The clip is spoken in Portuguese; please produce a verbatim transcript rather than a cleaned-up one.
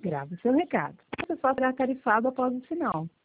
Grave o seu recado. O pessoal será tarifado após o sinal.